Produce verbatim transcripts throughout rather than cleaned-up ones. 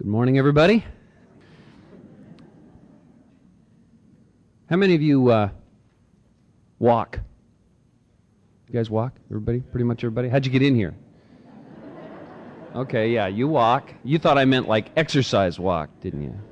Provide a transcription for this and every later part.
Good morning, everybody. How many of you uh, walk? You guys walk? Everybody? Pretty much everybody? How'd you get in here? Okay, yeah, you walk. You thought I meant like exercise walk, didn't you?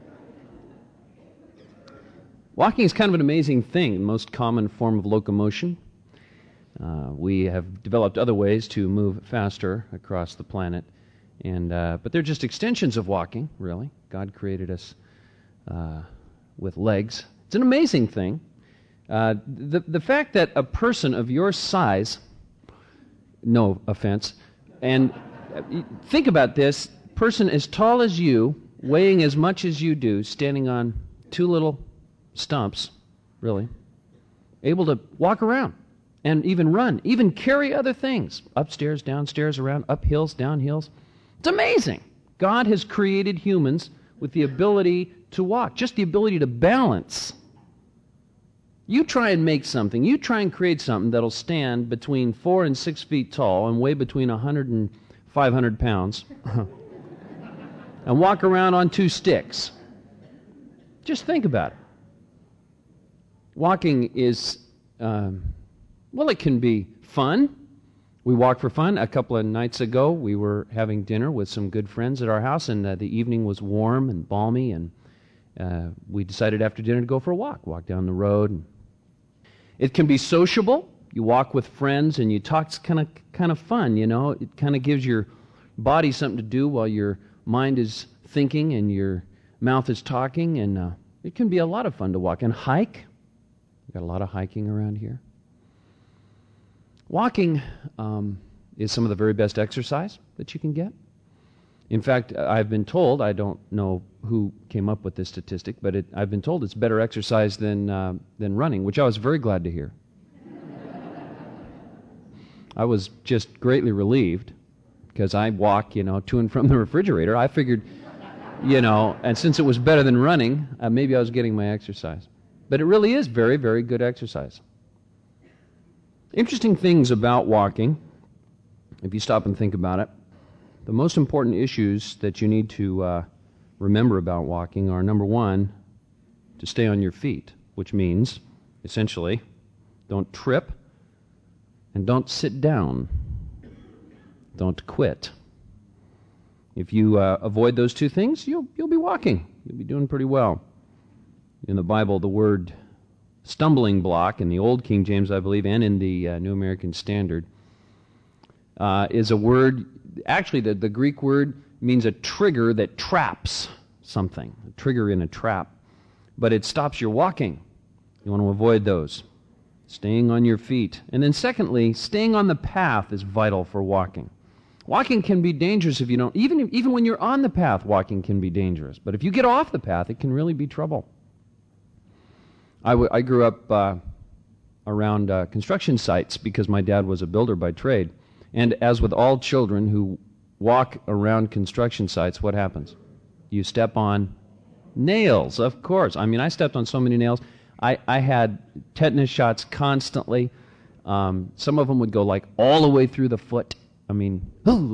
Walking is kind of an amazing thing, the most common form of locomotion. Uh, we have developed other ways to move faster across the planet. And uh, but they're just extensions of walking, really. God created us uh, with legs. It's an amazing thing. Uh, the the fact that a person of your size, no offense, and uh, think about this: person as tall as you, weighing as much as you do, standing on two little stumps, really, able to walk around and even run, even carry other things upstairs, downstairs, around, up hills, down hills. It's amazing. God has created humans with the ability to walk, just the ability to balance. You try and make something, you try and create something that'll stand between four and six feet tall and weigh between one hundred and five hundred pounds and walk around on two sticks. Just think about it. Walking is, um, well, it can be fun. We walk for fun. A couple of nights ago, we were having dinner with some good friends at our house, and uh, the evening was warm and balmy, and uh, we decided after dinner to go for a walk, walk down the road. And it can be sociable. You walk with friends, and you talk. It's kind of kind of fun, you know. It kind of gives your body something to do while your mind is thinking and your mouth is talking, and uh, it can be a lot of fun to walk. And hike. We've got a lot of hiking around here. Walking um, is some of the very best exercise that you can get. In fact, I've been told, I don't know who came up with this statistic, but it, I've been told it's better exercise than uh, than running, which I was very glad to hear. I was just greatly relieved because I walk, you know, to and from the refrigerator. I figured, you know, and since it was better than running, uh, maybe I was getting my exercise. But it really is very, very good exercise. Interesting things about walking, if you stop and think about it. The most important issues that you need to uh, remember about walking are, number one, to stay on your feet, which means, essentially, don't trip and don't sit down. Don't quit. If you uh, avoid those two things, you'll you'll be walking. You'll be doing pretty well. In the Bible, the word stumbling block, in the Old King James, I believe, and in the uh, New American Standard, uh, is a word, actually the, the Greek word means a trigger that traps something, a trigger in a trap, but it stops your walking. You want to avoid those. Staying on your feet. And then secondly, staying on the path is vital for walking. Walking can be dangerous if you don't, even, even when you're on the path, walking can be dangerous. But if you get off the path, it can really be trouble. I, w- I grew up uh, around uh, construction sites because my dad was a builder by trade. And as with all children who walk around construction sites, what happens? You step on nails, of course. I mean, I stepped on so many nails. I, I had tetanus shots constantly. Um, some of them would go like all the way through the foot. I mean,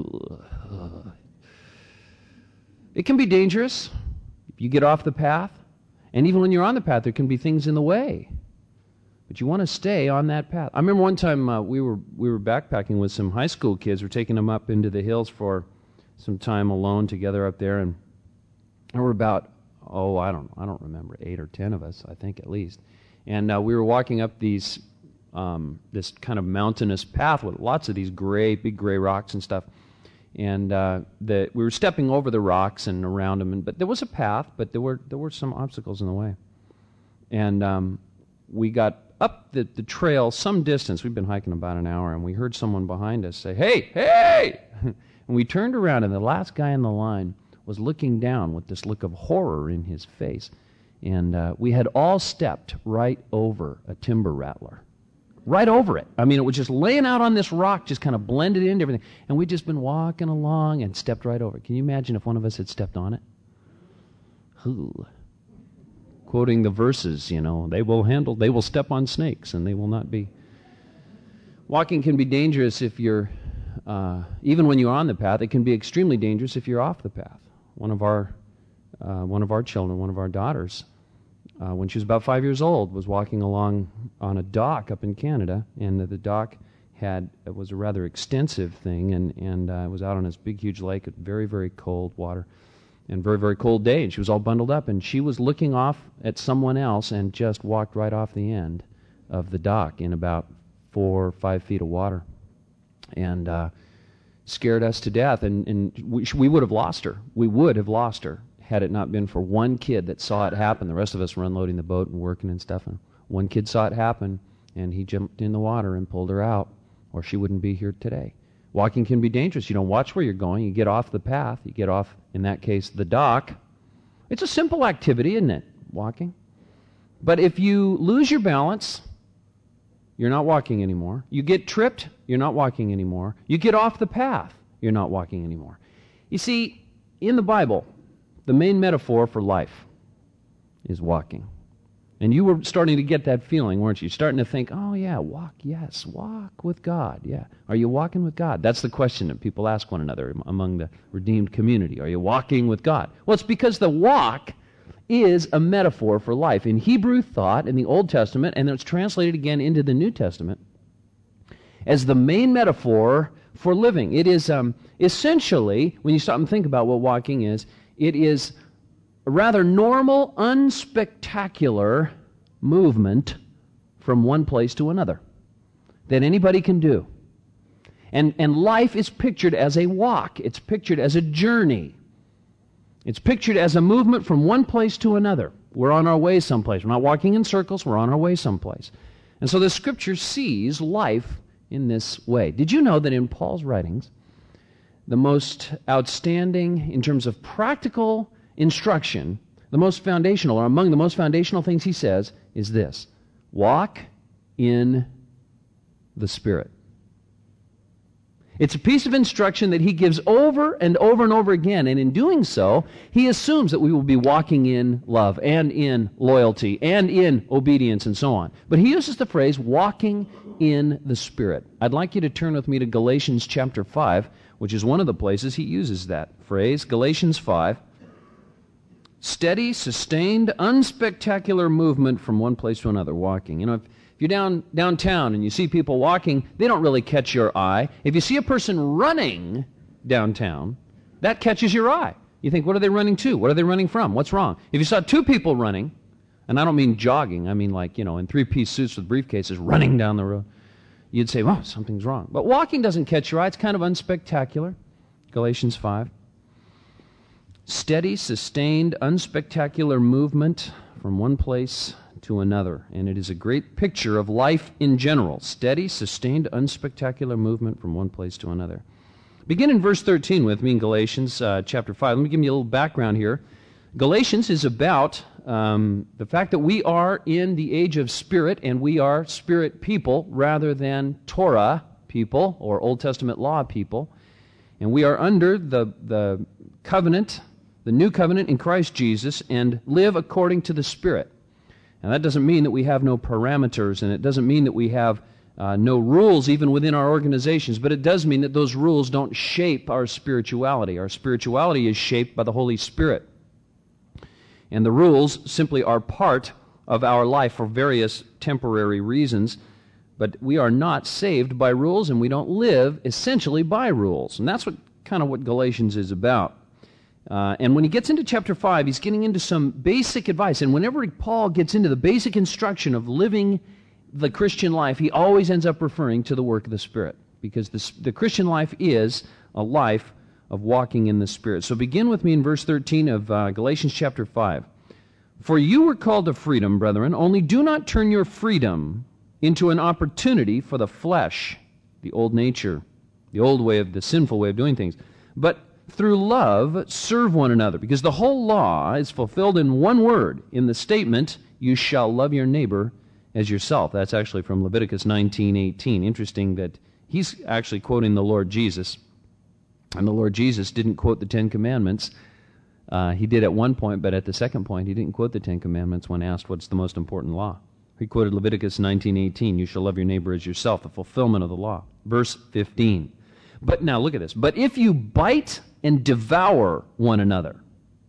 it can be dangerous if you get off the path. And even when you're on the path, there can be things in the way. But you want to stay on that path. I remember one time uh, we were we were backpacking with some high school kids. We're taking them up into the hills for some time alone together up there. And there were about, oh, I don't I don't remember, eight or ten of us, I think at least. And uh, we were walking up these um, this kind of mountainous path with lots of these gray, big gray rocks and stuff. And uh, the, we were stepping over the rocks and around them, and, but there was a path, but there were there were some obstacles in the way. And um, we got up the, the trail some distance. We'd been hiking about an hour, and we heard someone behind us say, "Hey, hey!" And we turned around, and the last guy in the line was looking down with this look of horror in his face. And uh, we had all stepped right over a timber rattler. Right over it. I mean, it was just laying out on this rock, just kind of blended into everything. And we'd just been walking along and stepped right over it. Can you imagine if one of us had stepped on it? Ooh. Quoting the verses, you know, they will handle, they will step on snakes, and they will not be. Walking can be dangerous if you're, uh, even when you're on the path. It can be extremely dangerous if you're off the path. One of our uh, one of our children, one of our daughters, uh, when she was about five years old, was walking along on a dock up in Canada, and the dock had it was a rather extensive thing, and and uh, it was out on this big, huge lake, very, very cold water, and very, very cold day, and she was all bundled up, and she was looking off at someone else and just walked right off the end of the dock in about four or five feet of water, and uh, scared us to death, and, and we, we would have lost her. We would have lost her had it not been for one kid that saw it happen. The rest of us were unloading the boat and working and stuff, and one kid saw it happen, and he jumped in the water and pulled her out, or she wouldn't be here today. Walking can be dangerous. You don't watch where you're going. You get off the path. You get off, in that case, the dock. It's a simple activity, isn't it, walking? But if you lose your balance, you're not walking anymore. You get tripped, you're not walking anymore. You get off the path, you're not walking anymore. You see, in the Bible, the main metaphor for life is walking. And you were starting to get that feeling, weren't you? Starting to think, oh yeah, walk, yes, walk with God, yeah. Are you walking with God? That's the question that people ask one another among the redeemed community. Are you walking with God? Well, it's because the walk is a metaphor for life. In Hebrew thought, in the Old Testament, and it's translated again into the New Testament, as the main metaphor for living. It is um, essentially, when you stop and think about what walking is, it is a rather normal, unspectacular movement from one place to another that anybody can do. And, and life is pictured as a walk. It's pictured as a journey. It's pictured as a movement from one place to another. We're on our way someplace. We're not walking in circles. We're on our way someplace. And so the Scripture sees life in this way. Did you know that in Paul's writings, the most outstanding, in terms of practical instruction, the most foundational, or among the most foundational things he says, is this: walk in the Spirit. It's a piece of instruction that he gives over and over and over again, and in doing so, he assumes that we will be walking in love and in loyalty and in obedience and so on. But he uses the phrase, walking in the Spirit. I'd like you to turn with me to Galatians chapter five, which is one of the places he uses that phrase. Galatians five. Steady, sustained, unspectacular movement from one place to another, walking. You know, if If you're down downtown and you see people walking, they don't really catch your eye. If you see a person running downtown, that catches your eye. You think, what are they running to? What are they running from? What's wrong? If you saw two people running, and I don't mean jogging, I mean like, you know, in three-piece suits with briefcases running down the road, you'd say, well, something's wrong. But walking doesn't catch your eye. It's kind of unspectacular. Galatians five. Steady, sustained, unspectacular movement from one place to another. And it is a great picture of life in general. Steady, sustained, unspectacular movement from one place to another. Begin in verse thirteen with me in Galatians uh, chapter five. Let me give you a little background here. Galatians is about um, the fact that we are in the age of Spirit, and we are Spirit people rather than Torah people or Old Testament law people. And we are under the, the covenant, the new covenant in Christ Jesus, and live according to the Spirit. Now, that doesn't mean that we have no parameters, and it doesn't mean that we have uh, no rules even within our organizations, but it does mean that those rules don't shape our spirituality. Our spirituality is shaped by the Holy Spirit. And the rules simply are part of our life for various temporary reasons, but we are not saved by rules, and we don't live essentially by rules. And that's what kind of what Galatians is about. Uh, and when he gets into chapter five, he's getting into some basic advice. And whenever Paul gets into the basic instruction of living the Christian life, he always ends up referring to the work of the Spirit. Because the, the Christian life is a life of walking in the Spirit. So begin with me in verse thirteen of uh, Galatians chapter five. For you were called to freedom, brethren, only do not turn your freedom into an opportunity for the flesh, the old nature, the old way of, the sinful way of doing things. But through love, serve one another, because the whole law is fulfilled in one word, in the statement, you shall love your neighbor as yourself. That's actually from Leviticus nineteen eighteen. Interesting that he's actually quoting the Lord Jesus, and the Lord Jesus didn't quote the Ten Commandments. Uh, he did at one point, but at the second point, he didn't quote the Ten Commandments when asked what's the most important law. He quoted Leviticus nineteen eighteen, you shall love your neighbor as yourself, the fulfillment of the law. Verse fifteen. But now look at this. But if you bite and devour one another,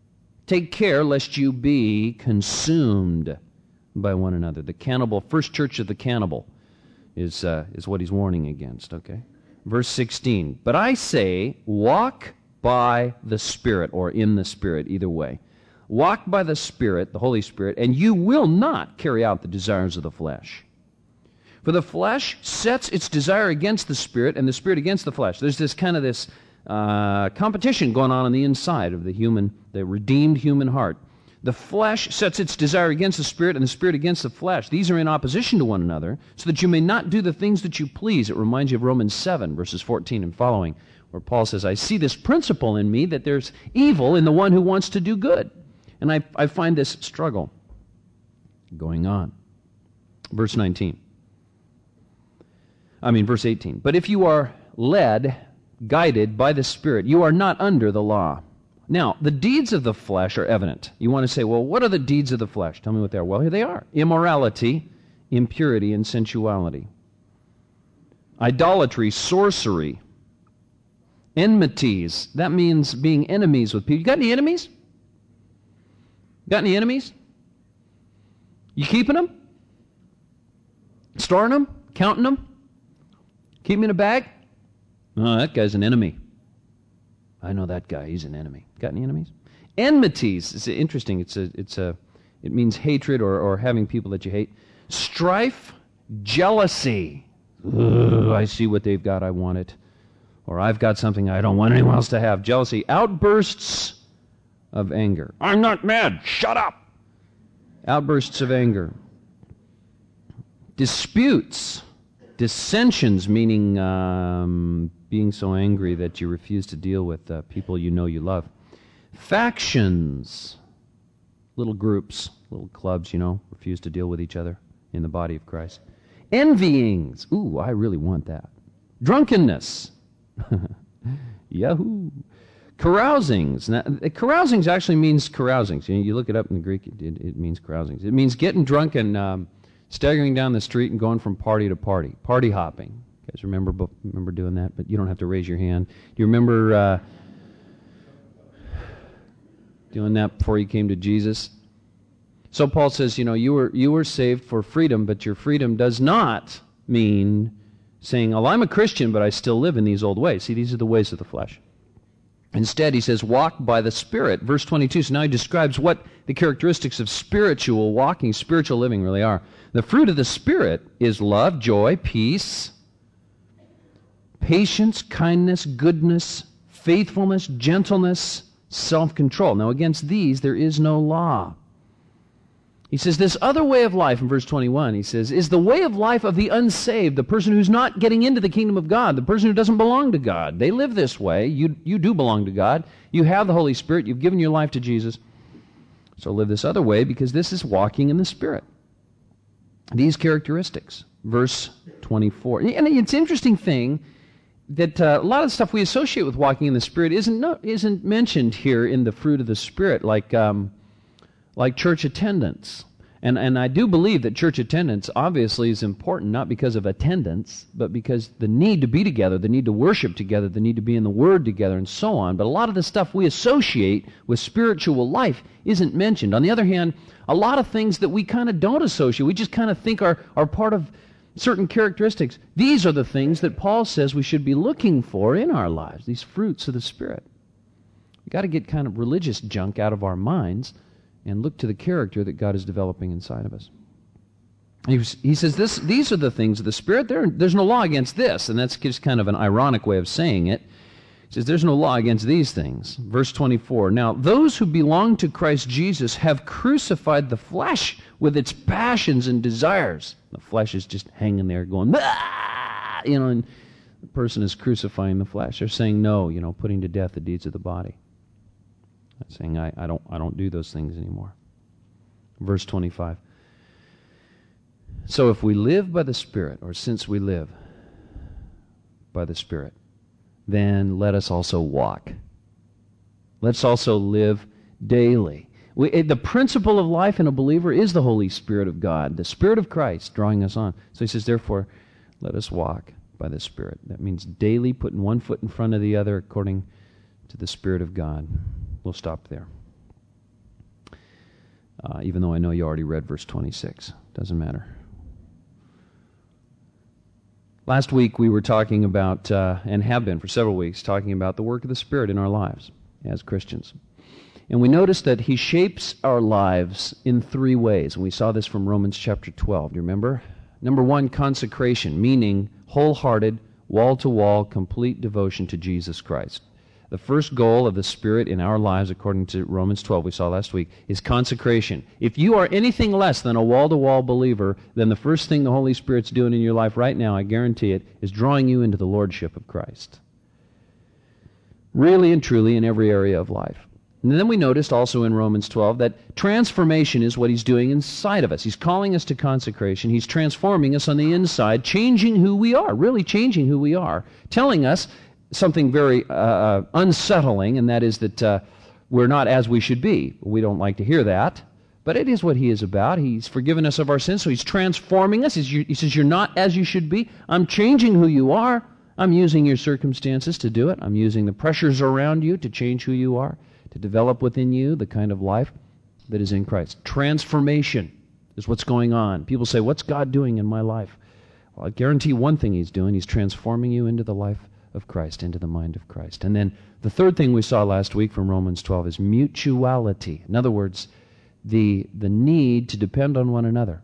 Take care lest you be consumed by one another. The cannibal, first church of the cannibal is, uh, is what he's warning against, okay? Verse sixteen, but I say, walk by the Spirit, or in the Spirit, either way. Walk by the Spirit, the Holy Spirit, and you will not carry out the desires of the flesh. For the flesh sets its desire against the Spirit, and the Spirit against the flesh. There's this kind of this uh, competition going on on the inside of the human, the redeemed human heart. The flesh sets its desire against the Spirit, and the Spirit against the flesh. These are in opposition to one another, so that you may not do the things that you please. It reminds you of Romans seven, verses fourteen and following, where Paul says, I see this principle in me, that there's evil in the one who wants to do good. And I, I find this struggle going on. Verse nineteen. I mean, verse eighteen. But if you are led, guided by the Spirit, you are not under the law. Now, the deeds of the flesh are evident. You want to say, well, what are the deeds of the flesh? Tell me what they are. Well, here they are. Immorality, impurity, and sensuality. Idolatry, sorcery, enmities. That means being enemies with people. You got any enemies? Got any enemies? You keeping them? Storing them? Counting them? Keep them in a bag? Oh, that guy's an enemy. I know that guy. He's an enemy. Got any enemies? Enmities. It's interesting. It's a. It's a. It means hatred or, or having people that you hate. Strife, jealousy. Ugh, I see what they've got. I want it. Or I've got something I don't want anyone else to have. Jealousy. Outbursts of anger. I'm not mad. Shut up. Outbursts of anger. Disputes. Dissensions, meaning um, being so angry that you refuse to deal with uh, people you know you love. Factions, little groups, little clubs, you know, refuse to deal with each other in the body of Christ. Envyings. Ooh, I really want that. Drunkenness. Yahoo. Carousings. Now, carousings actually means carousings. You, know, you look it up in the Greek, it, it, it means carousings. It means getting drunk and um, staggering down the street and going from party to party. Party hopping. You guys remember remember doing that? But you don't have to raise your hand. Do you remember uh, doing that before you came to Jesus? So Paul says, you know, you were you were saved for freedom, but your freedom does not mean saying, oh, I'm a Christian, but I still live in these old ways. See, these are the ways of the flesh. Instead, he says, walk by the Spirit. Verse twenty-two, so now he describes what the characteristics of spiritual walking, spiritual living really are. The fruit of the Spirit is love, joy, peace, patience, kindness, goodness, faithfulness, gentleness, self-control. Now, against these there is no law. He says this other way of life, in verse twenty-one, he says, is the way of life of the unsaved, the person who's not getting into the kingdom of God, the person who doesn't belong to God. They live this way. You, you do belong to God. You have the Holy Spirit. You've given your life to Jesus. So live this other way, because this is walking in the Spirit. These characteristics. Verse twenty-four. And it's an interesting thing that uh, a lot of the stuff we associate with walking in the Spirit isn't no, isn't mentioned here in the fruit of the Spirit, like um, like church attendance. And and I do believe that church attendance obviously is important, not because of attendance, but because the need to be together, the need to worship together, the need to be in the Word together, and so on. But a lot of the stuff we associate with spiritual life isn't mentioned. On the other hand, a lot of things that we kind of don't associate, we just kind of think are, are part of certain characteristics. These are the things that Paul says we should be looking for in our lives, these fruits of the Spirit. We've got to get kind of religious junk out of our minds and look to the character that God is developing inside of us. He, was, he says, this, these are the things of the Spirit. There, there's no law against this, and that's just kind of an ironic way of saying it. He says, there's no law against these things. Verse twenty-four, now those who belong to Christ Jesus have crucified the flesh with its passions and desires. The flesh is just hanging there going, ah! You know, and the person is crucifying the flesh. They're saying no, you know, putting to death the deeds of the body. Saying, I, I don't I don't do those things anymore. Verse twenty-five. So if we live by the Spirit, or since we live by the Spirit, then let us also walk. Let's also live daily. We, it, the principle of life in a believer is the Holy Spirit of God, the Spirit of Christ drawing us on. So he says, therefore, let us walk by the Spirit. That means daily putting one foot in front of the other according to the Spirit of God. We'll stop there. uh, even though I know you already read verse twenty-six. Doesn't matter. Last week we were talking about, uh, and have been for several weeks, talking about the work of the Spirit in our lives as Christians. And we noticed that He shapes our lives in three ways. And we saw this from Romans chapter twelve. Do you remember? Number one, consecration, meaning wholehearted, wall-to-wall, complete devotion to Jesus Christ. The first goal of the Spirit in our lives, according to Romans twelve, we saw last week, is consecration. If you are anything less than a wall-to-wall believer, then the first thing the Holy Spirit's doing in your life right now, I guarantee it, is drawing you into the Lordship of Christ. Really and truly in every area of life. And then we noticed also in Romans twelve that transformation is what He's doing inside of us. He's calling us to consecration. He's transforming us on the inside, changing who we are, really changing who we are, telling us something very uh, unsettling, and that is that uh, we're not as we should be. We don't like to hear that, but it is what He is about. He's forgiven us of our sins, so He's transforming us. He says, you're not as you should be. I'm changing who you are. I'm using your circumstances to do it. I'm using the pressures around you to change who you are, to develop within you the kind of life that is in Christ. Transformation is what's going on. People say, what's God doing in my life? Well, I guarantee one thing He's doing. He's transforming you into the life of Christ, into the mind of Christ. And then the third thing we saw last week from Romans twelve is mutuality. In other words, the, the need to depend on one another.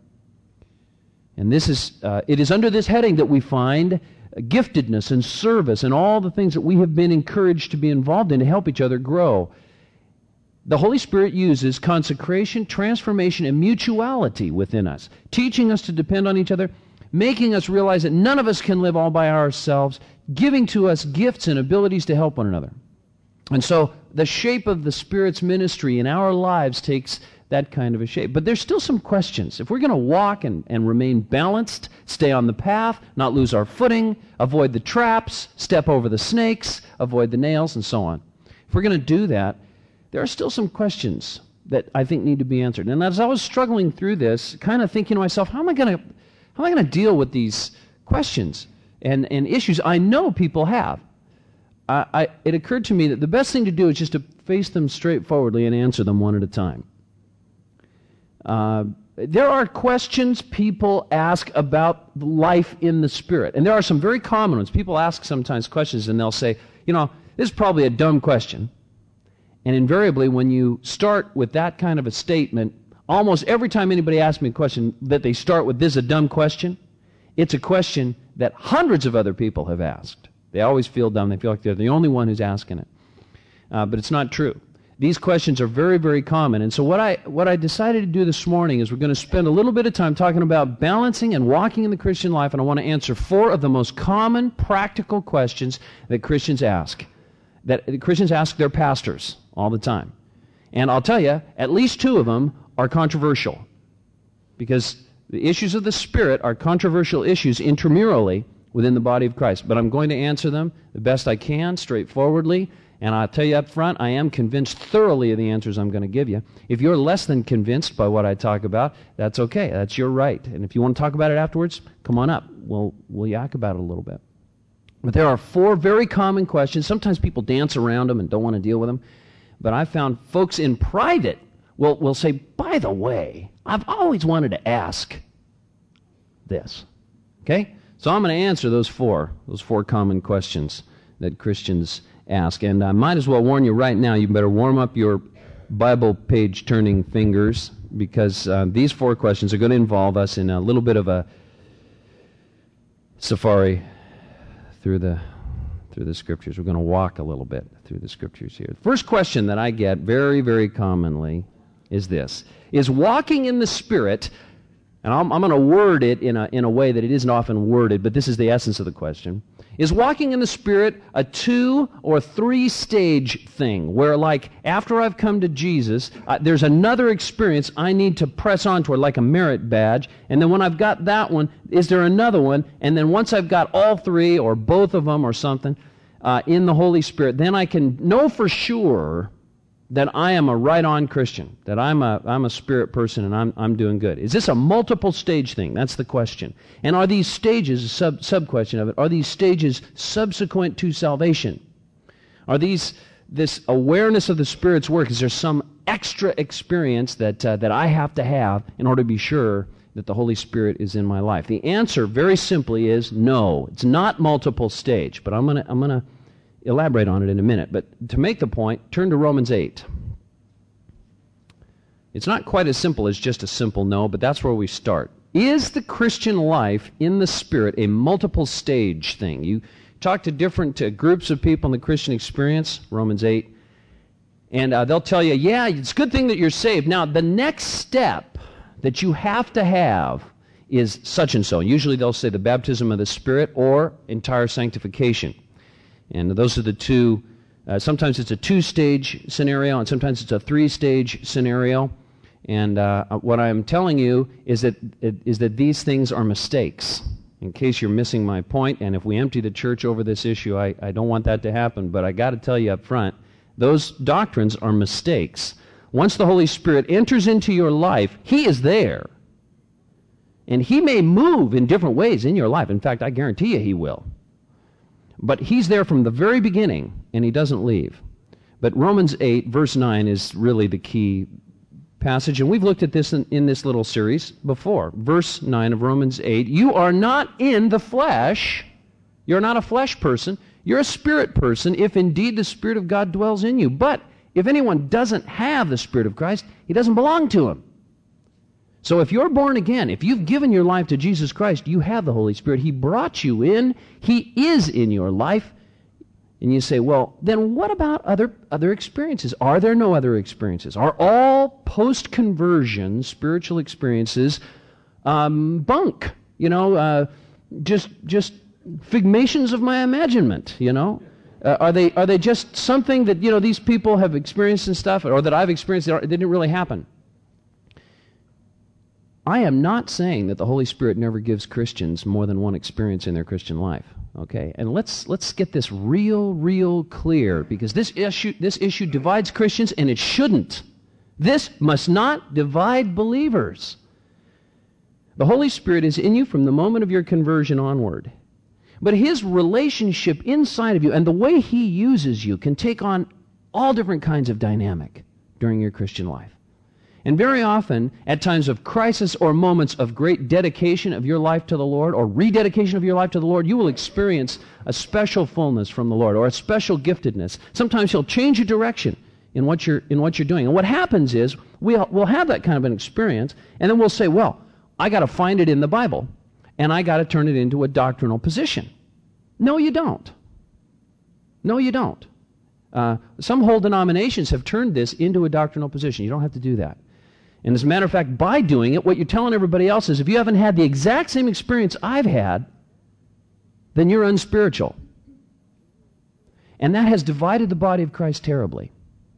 And this is uh, it is under this heading that we find giftedness and service and all the things that we have been encouraged to be involved in to help each other grow. The Holy Spirit uses consecration, transformation, and mutuality within us, teaching us to depend on each other, making us realize that none of us can live all by ourselves, giving to us gifts and abilities to help one another. And so the shape of the Spirit's ministry in our lives takes that kind of a shape. But there's still some questions. If we're going to walk and, and remain balanced, stay on the path, not lose our footing, avoid the traps, step over the snakes, avoid the nails, and so on. If we're going to do that, there are still some questions that I think need to be answered. And as I was struggling through this, kind of thinking to myself, how am I going to how am I going to deal with these questions and, and issues I know people have? I, I, it occurred to me that the best thing to do is just to face them straightforwardly and answer them one at a time. Uh, there are questions people ask about life in the Spirit. And there are some very common ones. People ask sometimes questions and they'll say, you know, this is probably a dumb question. And invariably, when you start with that kind of a statement, almost every time anybody asks me a question that they start with, this is a dumb question, it's a question that hundreds of other people have asked. They always feel dumb. They feel like they're the only one who's asking it. Uh, but it's not true. These questions are very, very common. And so what I what I decided to do this morning is we're going to spend a little bit of time talking about balancing and walking in the Christian life, and I want to answer four of the most common practical questions that Christians ask, that Christians ask their pastors all the time. And I'll tell you, at least two of them are controversial, because the issues of the Spirit are controversial issues intramurally within the body of Christ. But I'm going to answer them the best I can, straightforwardly. And I'll tell you up front, I am convinced thoroughly of the answers I'm going to give you. If you're less than convinced by what I talk about, that's okay. That's your right. And if you want to talk about it afterwards, come on up. We'll, we'll yak about it a little bit. But there are four very common questions. Sometimes people dance around them and don't want to deal with them. But I found folks in private will, will say, by the way, I've always wanted to ask this. Okay? So I'm going to answer those four, those four common questions that Christians ask. And I might as well warn you right now, you better warm up your Bible page turning fingers, because uh, these four questions are going to involve us in a little bit of a safari through the through the Scriptures. We're going to walk a little bit through the Scriptures here. The first question that I get very, very commonly is this: is walking in the Spirit, and I'm, I'm going to word it in a in a way that it isn't often worded, but this is the essence of the question. Is walking in the Spirit a two- or three-stage thing, where, like, after I've come to Jesus, uh, there's another experience I need to press on toward, like a merit badge, and then when I've got that one, is there another one, and then once I've got all three, or both of them, or something, uh, in the Holy Spirit, then I can know for sure that I am a right-on Christian, that I'm a I'm a Spirit person and I'm I'm doing good. Is this a multiple stage thing? That's the question. And are these stages, a sub sub question of it, are these stages subsequent to salvation? Are these this awareness of the Spirit's work? Is there some extra experience that uh, that I have to have in order to be sure that the Holy Spirit is in my life? The answer, very simply, is no. It's not multiple stage, but I'm going to I'm going to elaborate on it in a minute. But to make the point, turn to Romans eight. It's not quite as simple as just a simple no, but that's where we start. Is the Christian life in the Spirit a multiple stage thing? You talk to different uh, groups of people in the Christian experience, Romans eight, and uh, they'll tell you, yeah, it's a good thing that you're saved. Now, the next step that you have to have is such and so. Usually they'll say the baptism of the Spirit or entire sanctification. And those are the two. Uh, sometimes it's a two-stage scenario, and sometimes it's a three-stage scenario. And uh, what I'm telling you is that is that these things are mistakes. In case you're missing my point, and if we empty the church over this issue, I, I don't want that to happen, but I got to tell you up front, those doctrines are mistakes. Once the Holy Spirit enters into your life, He is there. And He may move in different ways in your life. In fact, I guarantee you He will. But He's there from the very beginning, and He doesn't leave. But Romans eight, verse nine, is really the key passage, and we've looked at this in, in this little series before. Verse nine of Romans eight, you are not in the flesh. You're not a flesh person. You're a spirit person, if indeed the Spirit of God dwells in you. But if anyone doesn't have the Spirit of Christ, he doesn't belong to Him. So if you're born again, if you've given your life to Jesus Christ, you have the Holy Spirit. He brought you in. He is in your life. And you say, well, then what about other other experiences? Are there no other experiences? Are all post-conversion spiritual experiences um, bunk? You know, uh, just just figmations of my imagination, you know? Uh, are they are they just something that, you know, these people have experienced and stuff, or that I've experienced that didn't really happen? I am not saying that the Holy Spirit never gives Christians more than one experience in their Christian life. Okay, and let's let's get this real, real clear, because this issue this issue divides Christians, and it shouldn't. This must not divide believers. The Holy Spirit is in you from the moment of your conversion onward. But His relationship inside of you and the way He uses you can take on all different kinds of dynamic during your Christian life. And very often, at times of crisis or moments of great dedication of your life to the Lord, or rededication of your life to the Lord, you will experience a special fullness from the Lord, or a special giftedness. Sometimes He'll change your direction in what you're in what you're doing. And what happens is, we'll, we'll have that kind of an experience, and then we'll say, well, I got to find it in the Bible, and I got to turn it into a doctrinal position. No, you don't. No, you don't. Uh, some whole denominations have turned this into a doctrinal position. You don't have to do that. And as a matter of fact, by doing it, what you're telling everybody else is, if you haven't had the exact same experience I've had, then you're unspiritual. And that has divided the body of Christ terribly.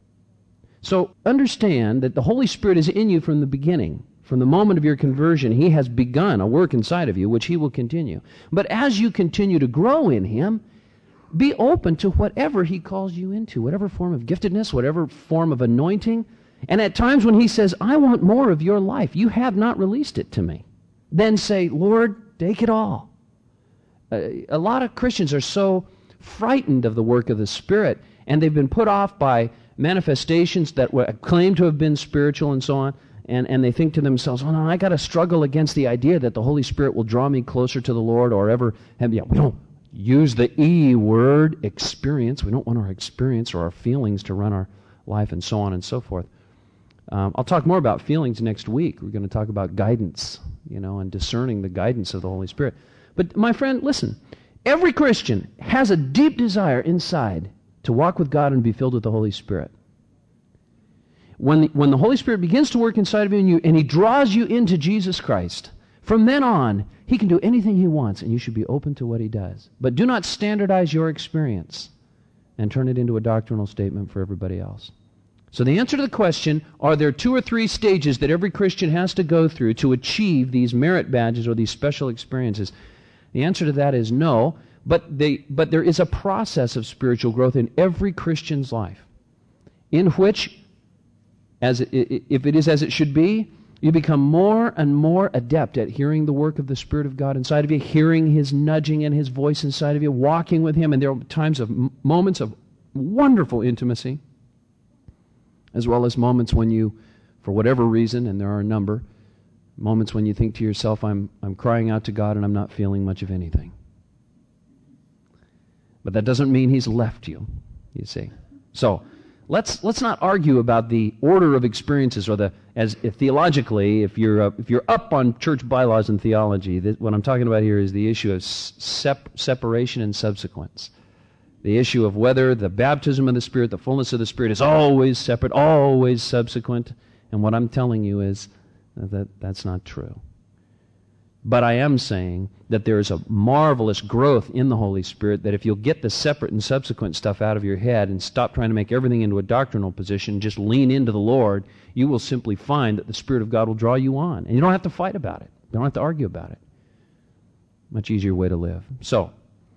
So understand that the Holy Spirit is in you from the beginning. From the moment of your conversion, He has begun a work inside of you, which He will continue. But as you continue to grow in Him, be open to whatever He calls you into, whatever form of giftedness, whatever form of anointing. And at times when He says, I want more of your life, you have not released it to me, then say, Lord, take it all. Uh, a lot of Christians are so frightened of the work of the Spirit, and they've been put off by manifestations that were, claim to have been spiritual and so on, and, and they think to themselves, oh no, I got to struggle against the idea that the Holy Spirit will draw me closer to the Lord, or ever have, yeah, we don't use the E word, experience. We don't want our experience or our feelings to run our life, and so on and so forth. Um, I'll talk more about feelings next week. We're going to talk about guidance, you know, and discerning the guidance of the Holy Spirit. But my friend, listen, every Christian has a deep desire inside to walk with God and be filled with the Holy Spirit. When the, when the Holy Spirit begins to work inside of you and, you and He draws you into Jesus Christ, from then on, He can do anything He wants, and you should be open to what He does. But do not standardize your experience and turn it into a doctrinal statement for everybody else. So the answer to the question, are there two or three stages that every Christian has to go through to achieve these merit badges or these special experiences? The answer to that is no, but, they, but there is a process of spiritual growth in every Christian's life, in which, as it, if it is as it should be, you become more and more adept at hearing the work of the Spirit of God inside of you, hearing His nudging and His voice inside of you, walking with Him, and there are times of moments of wonderful intimacy. as well as moments when you, for whatever reason, and there are a number, moments when you think to yourself, I'm, I'm crying out to God and I'm not feeling much of anything. But that doesn't mean He's left you, you see. So, let's let's not argue about the order of experiences, or the, as if theologically, if you're uh, if you're up on church bylaws and theology, that what I'm talking about here is the issue of sep- separation and subsequence. The issue of whether the baptism of the Spirit, the fullness of the Spirit, is always separate, always subsequent. And what I'm telling you is that that's not true. But I am saying that there is a marvelous growth in the Holy Spirit, that if you'll get the separate and subsequent stuff out of your head and stop trying to make everything into a doctrinal position, just lean into the Lord, you will simply find that the Spirit of God will draw you on. And you don't have to fight about it. You don't have to argue about it. Much easier way to live. So,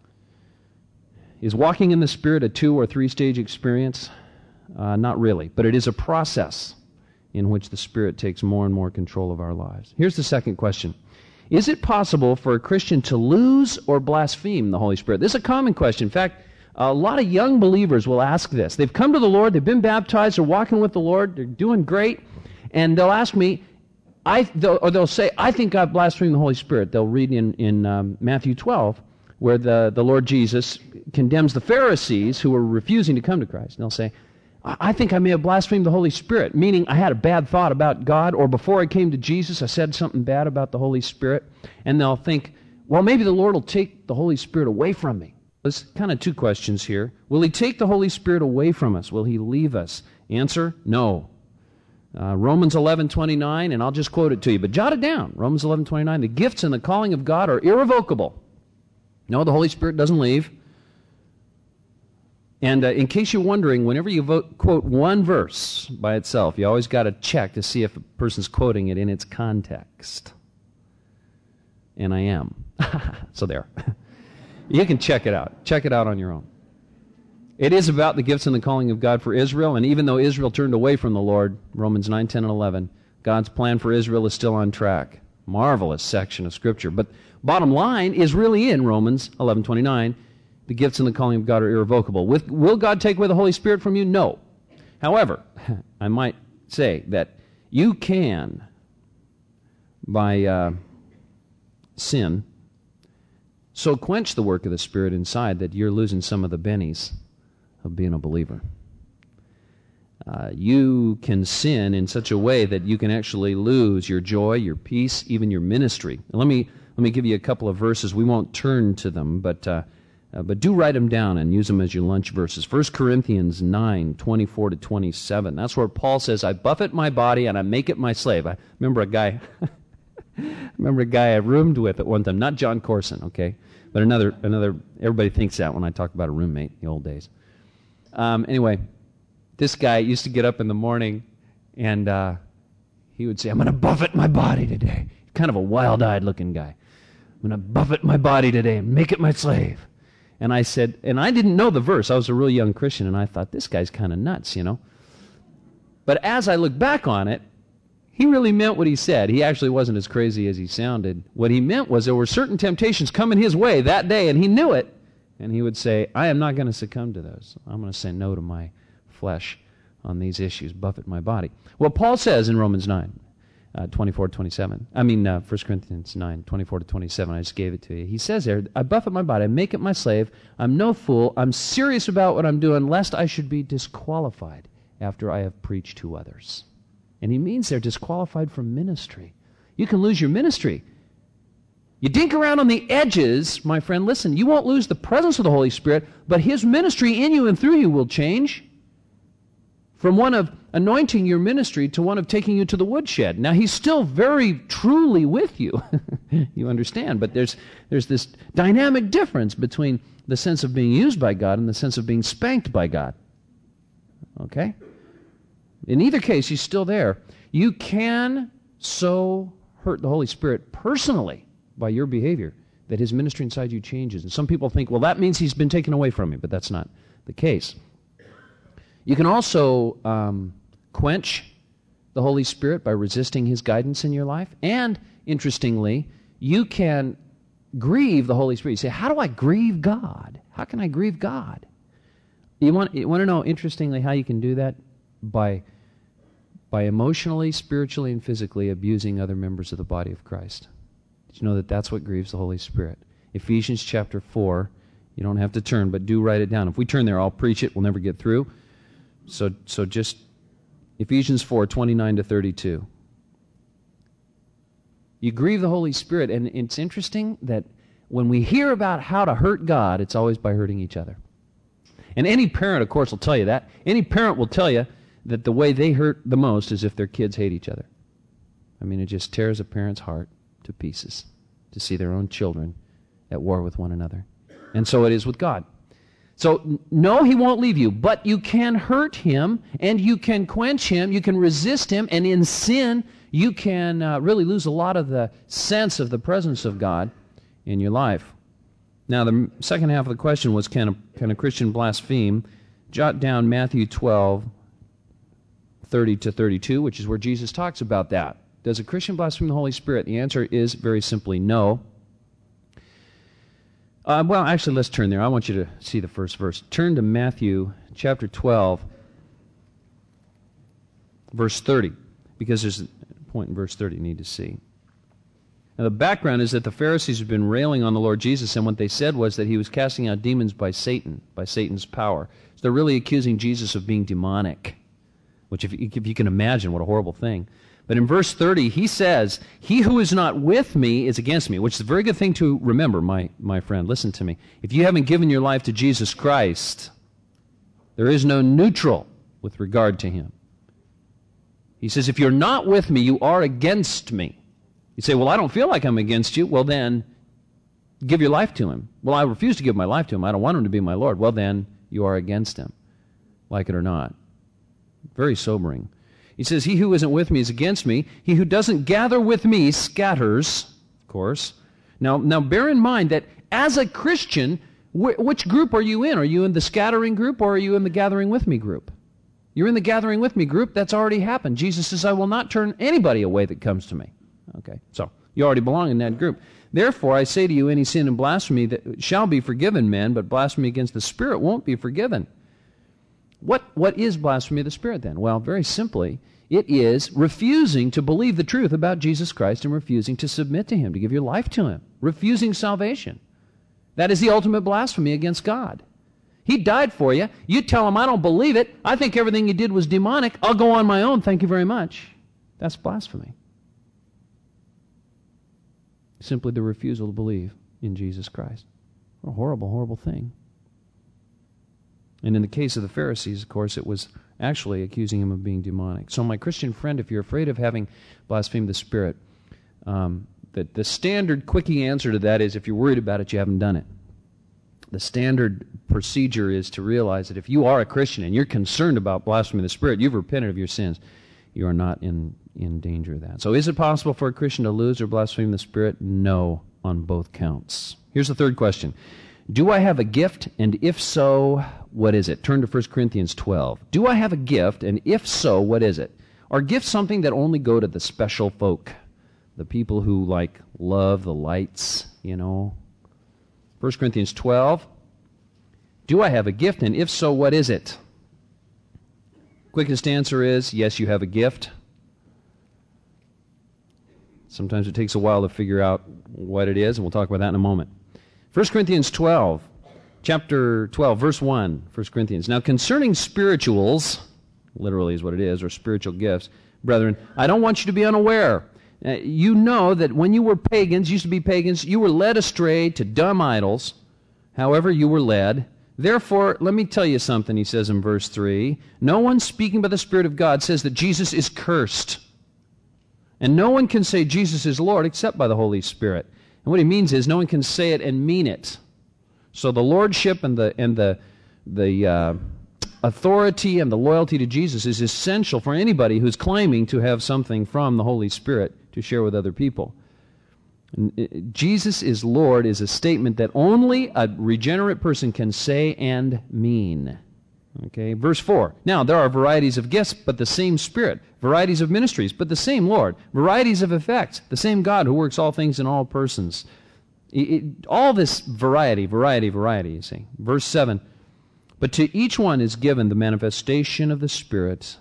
is walking in the Spirit a two- or three-stage experience? Uh, not really. But it is a process in which the Spirit takes more and more control of our lives. Here's the second question. Is it possible for a Christian to lose or blaspheme the Holy Spirit? This is a common question. In fact, a lot of young believers will ask this. They've come to the Lord, they've been baptized, they're walking with the Lord, they're doing great, and they'll ask me, I, they'll, or they'll say, I think I've blasphemed the Holy Spirit. They'll read in, in um, Matthew twelve, where the, the Lord Jesus condemns the Pharisees who were refusing to come to Christ. And they'll say, I think I may have blasphemed the Holy Spirit, meaning I had a bad thought about God, or before I came to Jesus, I said something bad about the Holy Spirit, and they'll think, well, maybe the Lord will take the Holy Spirit away from me. There's kind of two questions here. Will He take the Holy Spirit away from us? Will He leave us? Answer, no. Uh, Romans eleven twenty-nine, and I'll just quote it to you, but jot it down. Romans eleven twenty-nine, the gifts and the calling of God are irrevocable. No, the Holy Spirit doesn't leave. And uh, in case you're wondering, whenever you vote, quote one verse by itself, you always got to check to see if a person's quoting it in its context. And I am. So there. You can check it out. Check it out on your own. It is about the gifts and the calling of God for Israel, and even though Israel turned away from the Lord, Romans nine, ten, and eleven, God's plan for Israel is still on track. Marvelous section of Scripture. But bottom line is really in Romans eleven twenty-nine, the gifts and the calling of God are irrevocable. With, will God take away the Holy Spirit from you? No. However, I might say that you can, by uh, sin, so quench the work of the Spirit inside that you're losing some of the bennies of being a believer. Uh, you can sin in such a way that you can actually lose your joy, your peace, even your ministry. And let me let me give you a couple of verses. We won't turn to them, but uh, uh, but do write them down and use them as your lunch verses. First Corinthians nine, twenty-four to twenty-seven. That's where Paul says, I buffet my body and I make it my slave. I remember a guy I remember a guy I roomed with at one time, not John Corson, okay, but another, another. Everybody thinks that when I talk about a roommate in the old days. Um, anyway, this guy used to get up in the morning and uh, he would say, I'm going to buffet my body today. Kind of a wild-eyed looking guy. I'm going to buffet my body today and make it my slave. And I said, and I didn't know the verse. I was a real young Christian, and I thought, this guy's kind of nuts, you know. But as I look back on it, he really meant what he said. He actually wasn't as crazy as he sounded. What he meant was there were certain temptations coming his way that day, and he knew it. And he would say, I am not going to succumb to those. I'm going to say no to my flesh on these issues, buffet my body. Well, Paul says in Romans nine, uh, twenty-four to twenty-seven, I mean, uh, First Corinthians nine, twenty-four to twenty-seven, I just gave it to you. He says there, I buffet my body, I make it my slave, I'm no fool, I'm serious about what I'm doing, lest I should be disqualified after I have preached to others. And he means they're disqualified from ministry. You can lose your ministry. You dink around on the edges, my friend, listen, you won't lose the presence of the Holy Spirit, but His ministry in you and through you will change from one of anointing your ministry to one of taking you to the woodshed. Now, He's still very truly with you. You understand, but there's there's this dynamic difference between the sense of being used by God and the sense of being spanked by God. Okay? In either case, He's still there. You can so hurt the Holy Spirit personally by your behavior that His ministry inside you changes. And some people think, well, that means He's been taken away from me, but that's not the case. You can also um, quench the Holy Spirit by resisting His guidance in your life. And, interestingly, you can grieve the Holy Spirit. You say, how do I grieve God? How can I grieve God? You want, you want to know, interestingly, how you can do that? By by emotionally, spiritually, and physically abusing other members of the body of Christ. Did you know that that's what grieves the Holy Spirit? Ephesians chapter four. You don't have to turn, but do write it down. If we turn there, I'll preach it. We'll never get through. So, so just Ephesians four, twenty-nine to thirty-two. You grieve the Holy Spirit, and it's interesting that when we hear about how to hurt God, it's always by hurting each other. And any parent, of course, will tell you that. Any parent will tell you that the way they hurt the most is if their kids hate each other. I mean, it just tears a parent's heart to pieces to see their own children at war with one another. And so it is with God. So, no, He won't leave you, but you can hurt Him, and you can quench Him, you can resist Him, and in sin, you can uh, really lose a lot of the sense of the presence of God in your life. Now, the second half of the question was, can a, can a Christian blaspheme? Jot down Matthew twelve, thirty to thirty-two, which is where Jesus talks about that. Does a Christian blaspheme the Holy Spirit? The answer is very simply no. Uh, well, actually, let's turn there. I want you to see the first verse. Turn to Matthew chapter twelve, verse thirty, because there's a point in verse thirty you need to see. Now, the background is that the Pharisees had been railing on the Lord Jesus, and what they said was that He was casting out demons by Satan, by Satan's power. So they're really accusing Jesus of being demonic, which if, if you can imagine, what a horrible thing. But in verse thirty, He says, "He who is not with me is against me," which is a very good thing to remember, my, my friend. Listen to me. If you haven't given your life to Jesus Christ, there is no neutral with regard to Him. He says, if you're not with me, you are against me. You say, well, I don't feel like I'm against you. Well, then, give your life to Him. Well, I refuse to give my life to Him. I don't want Him to be my Lord. Well, then, you are against Him, like it or not. Very sobering. He says, he who isn't with me is against me. He who doesn't gather with me scatters, of course. Now, now bear in mind that as a Christian, wh- which group are you in? Are you in the scattering group, or are you in the gathering with me group? You're in the gathering with me group. That's already happened. Jesus says, I will not turn anybody away that comes to me. Okay, so you already belong in that group. Therefore, I say to you, any sin and blasphemy that shall be forgiven men, but blasphemy against the Spirit won't be forgiven. What What is blasphemy of the Spirit then? Well, very simply, it is refusing to believe the truth about Jesus Christ and refusing to submit to Him, to give your life to Him, refusing salvation. That is the ultimate blasphemy against God. He died for you. You tell Him, I don't believe it. I think everything you did was demonic. I'll go on my own. Thank you very much. That's blasphemy. Simply the refusal to believe in Jesus Christ. What a horrible, horrible thing. And in the case of the Pharisees, of course, it was actually accusing Him of being demonic. So my Christian friend, if you're afraid of having blasphemed the Spirit, um, the, the standard quickie answer to that is, if you're worried about it, you haven't done it. The standard procedure is to realize that if you are a Christian and you're concerned about blaspheming the Spirit, you've repented of your sins, you are not in, in danger of that. So is it possible for a Christian to lose or blaspheme the Spirit? No, on both counts. Here's the third question. Do I have a gift? And if so, what is it? Turn to First Corinthians twelve. Do I have a gift? And if so, what is it? Are gifts something that only go to the special folk? The people who, like, love the lights, you know? First Corinthians twelve. Do I have a gift? And if so, what is it? Quickest answer is, yes, you have a gift. Sometimes it takes a while to figure out what it is, and we'll talk about that in a moment. First Corinthians twelve, chapter twelve, verse one, First Corinthians. Now, concerning spirituals, literally is what it is, or spiritual gifts, brethren, I don't want you to be unaware. Uh, you know that when you were pagans, used to be pagans, you were led astray to dumb idols, however you were led. Therefore, let me tell you something, he says in verse three. No one speaking by the Spirit of God says that Jesus is cursed. And no one can say Jesus is Lord except by the Holy Spirit. And what he means is no one can say it and mean it. So the lordship and the and the the uh, authority and the loyalty to Jesus is essential for anybody who's claiming to have something from the Holy Spirit to share with other people. And Jesus is Lord is a statement that only a regenerate person can say and mean. Okay, verse four. Now, there are varieties of gifts, but the same Spirit. Varieties of ministries, but the same Lord. Varieties of effects, the same God who works all things in all persons. It, it, all this variety, variety, variety, you see. Verse seven. But to each one is given the manifestation of the Spirit for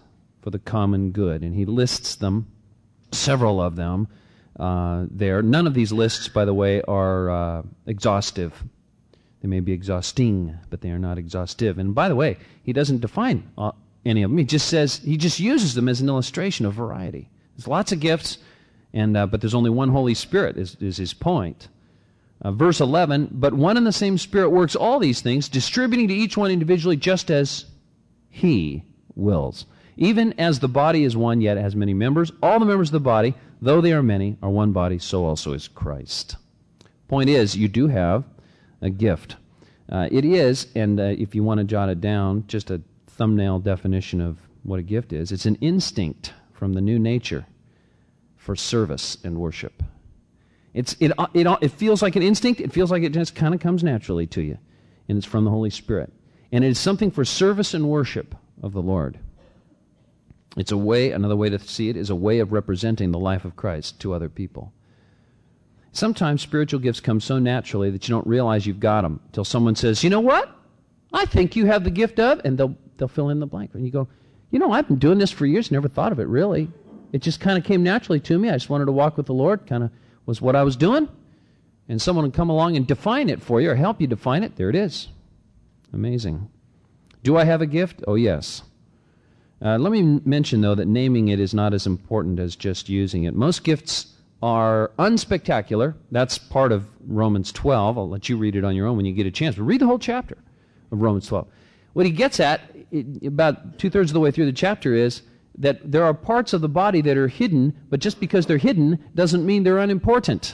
for the common good. And he lists them, several of them, uh, there. None of these lists, by the way, are uh, exhaustive. They may be exhausting, but they are not exhaustive. And by the way, he doesn't define uh, any of them. He just says, he just uses them as an illustration of variety. There's lots of gifts, and uh, but there's only one Holy Spirit, is, is his point. Uh, verse eleven, but one and the same Spirit works all these things, distributing to each one individually just as he wills. Even as the body is one, yet it has many members, all the members of the body, though they are many, are one body, so also is Christ. Point is, you do have a gift. Uh, it is, and uh, if you want to jot it down, just a thumbnail definition of what a gift is. It's an instinct from the new nature for service and worship. It's it it it feels like an instinct. It feels like it just kind of comes naturally to you, and it's from the Holy Spirit. And it is something for service and worship of the Lord. It's a way. Another way to see it is a way of representing the life of Christ to other people. Sometimes spiritual gifts come so naturally that you don't realize you've got them until someone says, "You know what? I think you have the gift of," and they'll they'll fill in the blank, and you go, "You know, I've been doing this for years. Never thought of it really. It just kind of came naturally to me. I just wanted to walk with the Lord. Kind of was what I was doing." And someone would come along and define it for you or help you define it. There it is. Amazing. Do I have a gift? Oh, yes. Uh, let me m- mention, though, that naming it is not as important as just using it. Most gifts are unspectacular. That's part of Romans twelve. I'll let you read it on your own when you get a chance. But read the whole chapter of Romans twelve. What he gets at, it, about two-thirds of the way through the chapter, is that there are parts of the body that are hidden, but just because they're hidden doesn't mean they're unimportant.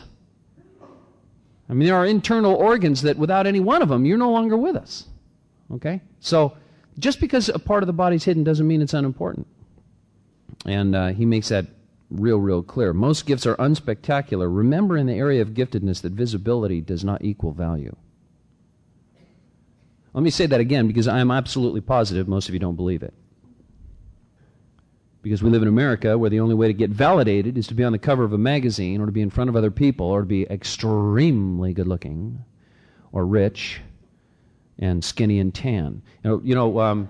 I mean, there are internal organs that without any one of them, you're no longer with us. Okay? So, just because a part of the body's hidden doesn't mean it's unimportant. And uh, he makes that real, real clear. Most gifts are unspectacular. Remember in the area of giftedness that visibility does not equal value. Let me say that again because I am absolutely positive most of you don't believe it. Because we live in America where the only way to get validated is to be on the cover of a magazine or to be in front of other people or to be extremely good looking or rich and skinny and tan. You know, you know um,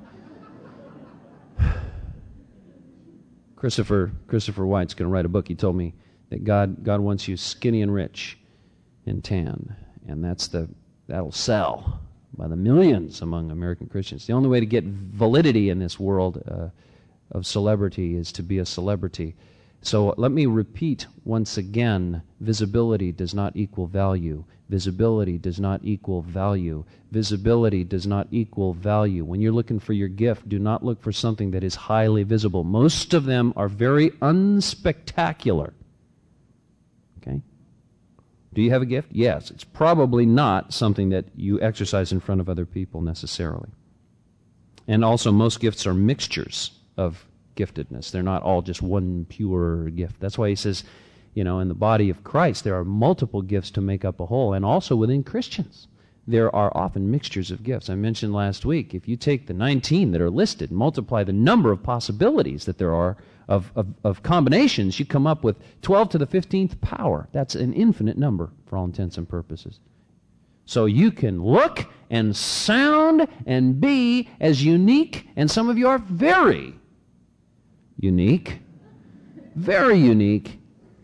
Christopher Christopher White's going to write a book. He told me that God God wants you skinny and rich and tan, and that's the that'll sell by the millions among American Christians. The only way to get validity in this world uh, of celebrity is to be a celebrity. So let me repeat once again, visibility does not equal value. Visibility does not equal value. Visibility does not equal value. When you're looking for your gift, do not look for something that is highly visible. Most of them are very unspectacular. Okay? Do you have a gift? Yes. It's probably not something that you exercise in front of other people necessarily. And also, most gifts are mixtures of giftedness. They're not all just one pure gift. That's why he says, you know, in the body of Christ, there are multiple gifts to make up a whole. And also within Christians, there are often mixtures of gifts. I mentioned last week, if you take the nineteen that are listed, multiply the number of possibilities that there are of, of, of combinations, you come up with twelve to the fifteenth power. That's an infinite number for all intents and purposes. So you can look and sound and be as unique, and some of you are very unique, very unique,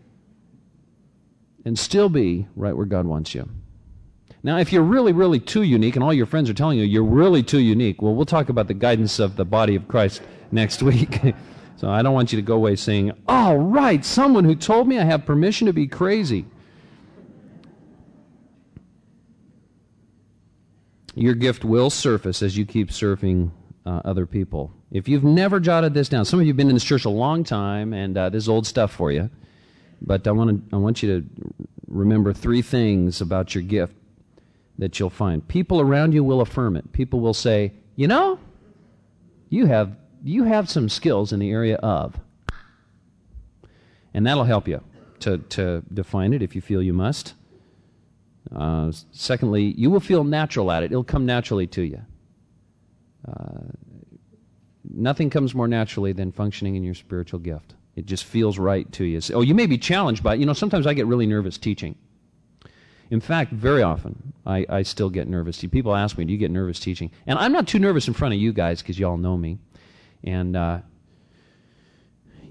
and still be right where God wants you. Now, if you're really, really too unique, and all your friends are telling you you're really too unique, well, we'll talk about the guidance of the body of Christ next week. So I don't want you to go away saying, all right, someone who told me I have permission to be crazy. Your gift will surface as you keep serving uh, other people. If you've never jotted this down, some of you have been in this church a long time, and uh, this is old stuff for you, but I want to I want you to remember three things about your gift that you'll find. People around you will affirm it. People will say, you know, you have you have some skills in the area of. And that'll help you to, to define it if you feel you must. Uh, secondly, you will feel natural at it. It'll come naturally to you. Uh, nothing comes more naturally than functioning in your spiritual gift. It just feels right to you. So, oh, you may be challenged by it. You know, sometimes I get really nervous teaching. In fact, very often, I, I still get nervous. People ask me, do you get nervous teaching? And I'm not too nervous in front of you guys because you all know me. And uh,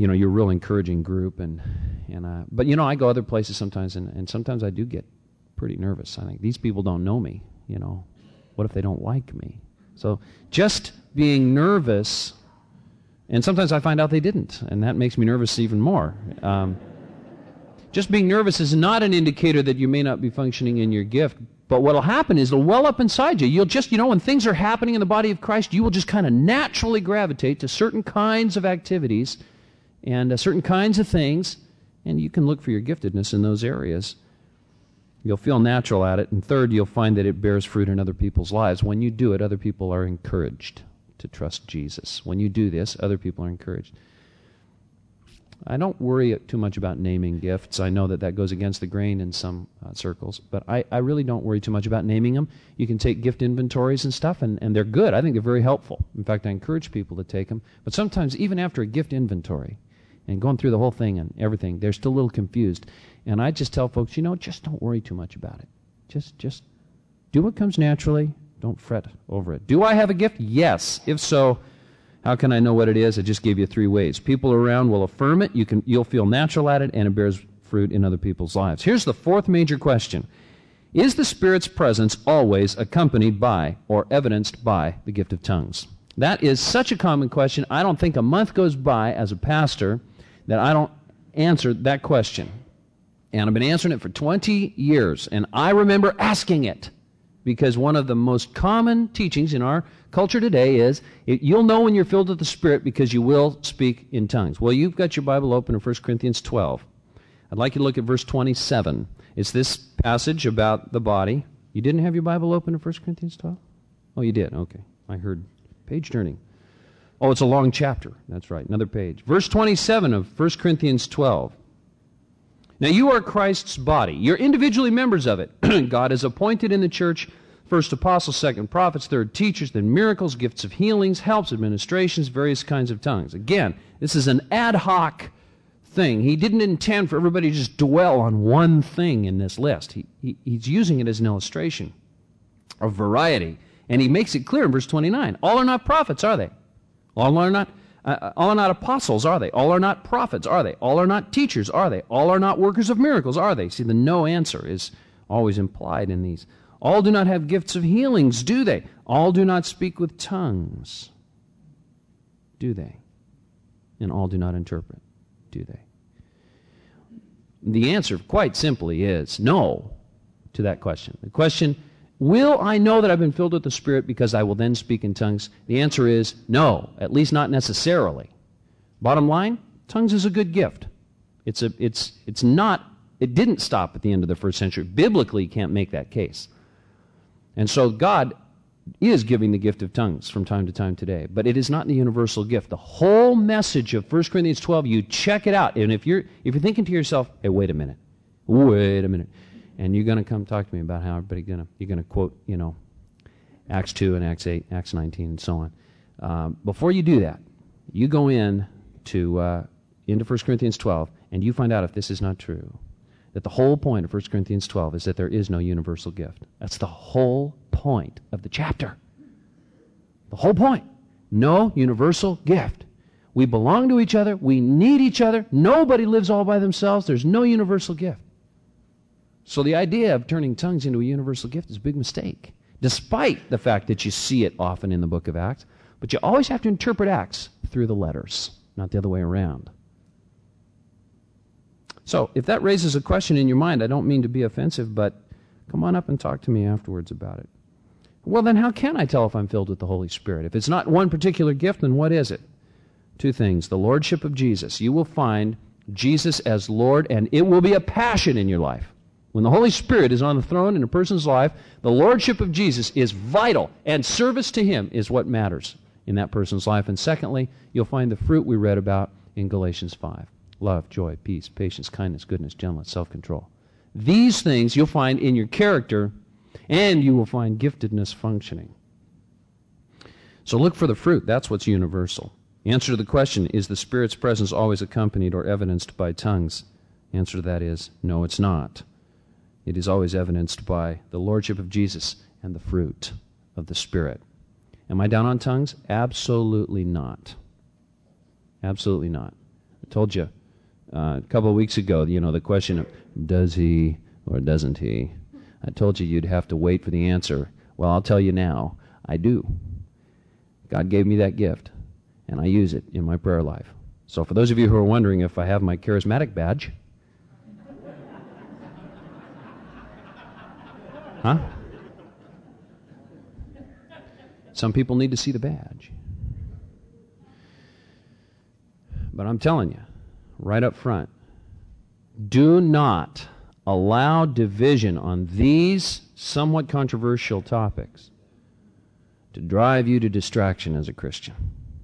you know, you're a real encouraging group, and and uh, but you know, I go other places sometimes, and, and sometimes I do get pretty nervous. I think these people don't know me. You know, what if they don't like me? So just being nervous, and sometimes I find out they didn't, and that makes me nervous even more. Um, just being nervous is not an indicator that you may not be functioning in your gift. But what will happen is it'll well up inside you. You'll just, you know, when things are happening in the body of Christ, you will just kind of naturally gravitate to certain kinds of activities and uh, certain kinds of things, and you can look for your giftedness in those areas. You'll feel natural at it. And third, you'll find that it bears fruit in other people's lives. When you do it, other people are encouraged to trust Jesus. When you do this, other people are encouraged. I don't worry too much about naming gifts. I know that that goes against the grain in some uh, circles, but I, I really don't worry too much about naming them. You can take gift inventories and stuff, and, and they're good. I think they're very helpful. In fact, I encourage people to take them. But sometimes, even after a gift inventory and going through the whole thing and everything, they're still a little confused. And I just tell folks, you know, just don't worry too much about it. Just, just do what comes naturally. Don't fret over it. Do I have a gift? Yes. If so, how can I know what it is? I just gave you three ways. People around will affirm it. You can, you'll feel natural at it, and it bears fruit in other people's lives. Here's the fourth major question. Is the Spirit's presence always accompanied by or evidenced by the gift of tongues? That is such a common question. I don't think a month goes by as a pastor that I don't answer that question. And I've been answering it for twenty years, and I remember asking it. Because one of the most common teachings in our culture today is it, you'll know when you're filled with the Spirit because you will speak in tongues. Well, you've got your Bible open in First Corinthians twelve. I'd like you to look at verse twenty-seven. It's this passage about the body. You didn't have your Bible open in First Corinthians twelve? Oh, you did? Okay. I heard page turning. Oh, it's a long chapter. That's right. Another page. Verse twenty-seven of First Corinthians twelve. Now you are Christ's body. You're individually members of it. God has appointed in the church first apostles, second prophets, third teachers, then miracles, gifts of healings, helps, administrations, various kinds of tongues. Again, this is an ad hoc thing. He didn't intend for everybody to just dwell on one thing in this list. He, he, he's using it as an illustration of variety. And he makes it clear in verse twenty-nine. All are not prophets, are they? All are not Uh, all are not apostles, are they? All are not prophets, are they? All are not teachers, are they? All are not workers of miracles, are they? See, the no answer is always implied in these. All do not have gifts of healings, do they? All do not speak with tongues, do they? And all do not interpret, do they? The answer, quite simply, is no to that question. The question, will I know that I've been filled with the Spirit because I will then speak in tongues? The answer is no, at least not necessarily. Bottom line, tongues is a good gift. It's a, it's, it's not, it didn't stop at the end of the first century. Biblically, you can't make that case. And so God is giving the gift of tongues from time to time today, but it is not the universal gift. The whole message of First Corinthians twelve, you check it out, and if you're, if you're thinking to yourself, hey, wait a minute, wait a minute, and you're going to come talk to me about how everybody gonna you're going to quote, you know, Acts two and Acts eight, Acts nineteen, and so on. Um, before you do that, you go in to uh, into First Corinthians twelve, and you find out if this is not true. That the whole point of First Corinthians twelve is that there is no universal gift. That's the whole point of the chapter. The whole point. No universal gift. We belong to each other. We need each other. Nobody lives all by themselves. There's no universal gift. So the idea of turning tongues into a universal gift is a big mistake, despite the fact that you see it often in the book of Acts. But you always have to interpret Acts through the letters, not the other way around. So if that raises a question in your mind, I don't mean to be offensive, but come on up and talk to me afterwards about it. Well, then how can I tell if I'm filled with the Holy Spirit? If it's not one particular gift, then what is it? Two things. The Lordship of Jesus. You will find Jesus as Lord, and it will be a passion in your life. When the Holy Spirit is on the throne in a person's life, the Lordship of Jesus is vital, and service to Him is what matters in that person's life. And secondly, you'll find the fruit we read about in Galatians five. Love, joy, peace, patience, kindness, goodness, gentleness, self-control. These things you'll find in your character, and you will find giftedness functioning. So look for the fruit. That's what's universal. The answer to the question, is the Spirit's presence always accompanied or evidenced by tongues? The answer to that is, no, it's not. It is always evidenced by the Lordship of Jesus and the fruit of the Spirit. Am I down on tongues? Absolutely not. Absolutely not. told you uh, a couple of weeks ago, you know, the question of, does he or doesn't he? I told you you'd have to wait for the answer. Well, I'll tell you now, I do. God gave me that gift, and I use it in my prayer life. So for those of you who are wondering if I have my charismatic badge, huh? Some people need to see the badge. But I'm telling you, right up front, do not allow division on these somewhat controversial topics to drive you to distraction as a Christian.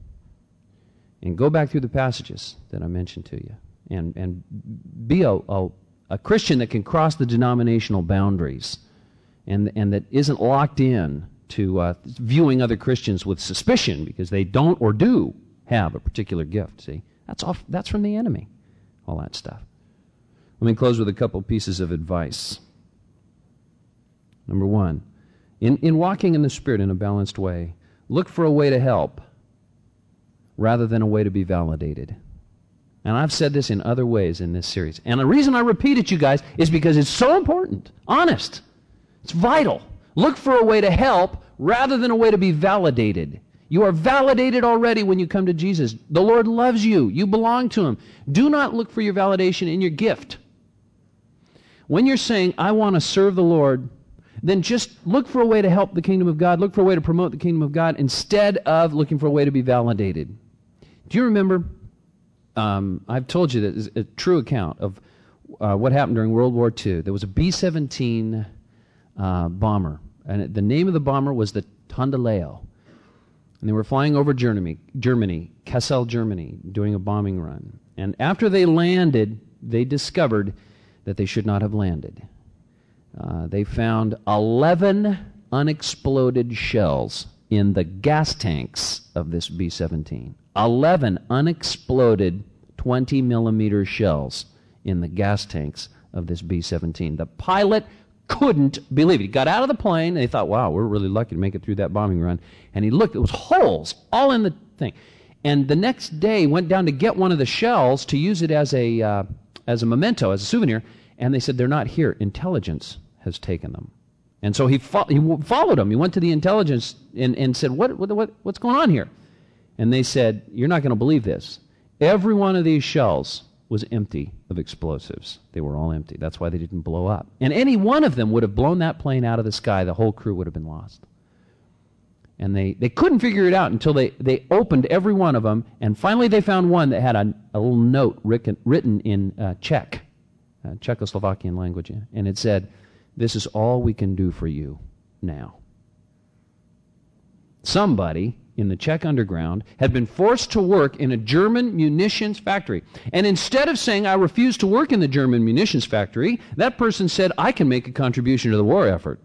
And go back through the passages that I mentioned to you. And, and be a, a, a Christian that can cross the denominational boundaries and, and that isn't locked in to uh, viewing other Christians with suspicion because they don't or do have a particular gift. See, that's off, that's from the enemy, all that stuff. Let me close with a couple pieces of advice. Number one, in, in walking in the Spirit in a balanced way, look for a way to help rather than a way to be validated. And I've said this in other ways in this series. And the reason I repeat it, you guys, is because it's so important. Honest. It's vital. Look for a way to help rather than a way to be validated. You are validated already when you come to Jesus. The Lord loves you. You belong to Him. Do not look for your validation in your gift. When you're saying, I want to serve the Lord, then just look for a way to help the kingdom of God. Look for a way to promote the kingdom of God instead of looking for a way to be validated. Do you remember, um, I've told you that is a true account of uh, what happened during World War Two. There was a B seventeen uh, bomber, and the name of the bomber was the Tondaleo. And they were flying over Germany, Germany, Kassel, Germany, doing a bombing run. And after they landed, they discovered that they should not have landed. Uh, they found eleven unexploded shells in the gas tanks of this B seventeen. eleven unexploded twenty millimeter shells in the gas tanks of this B seventeen. The pilot couldn't believe it. He got out of the plane, and they thought, wow, we're really lucky to make it through that bombing run. And he looked, it was holes all in the thing. And the next day, went down to get one of the shells to use it as a, uh, as a memento, as a souvenir, and they said, they're not here. Intelligence has taken them. And so he, fo- he followed them. He went to the intelligence and, and said, what, what, what, what's going on here? And they said, you're not going to believe this. Every one of these shells was empty of explosives. They were all empty. That's why they didn't blow up. And any one of them would have blown that plane out of the sky. The whole crew would have been lost. And they, they couldn't figure it out until they, they opened every one of them, and finally they found one that had a, a little note written, written in uh, Czech, uh, Czechoslovakian language, and it said, this is all we can do for you now. Somebody in the Czech underground had been forced to work in a German munitions factory. And instead of saying, I refuse to work in the German munitions factory, that person said, I can make a contribution to the war effort.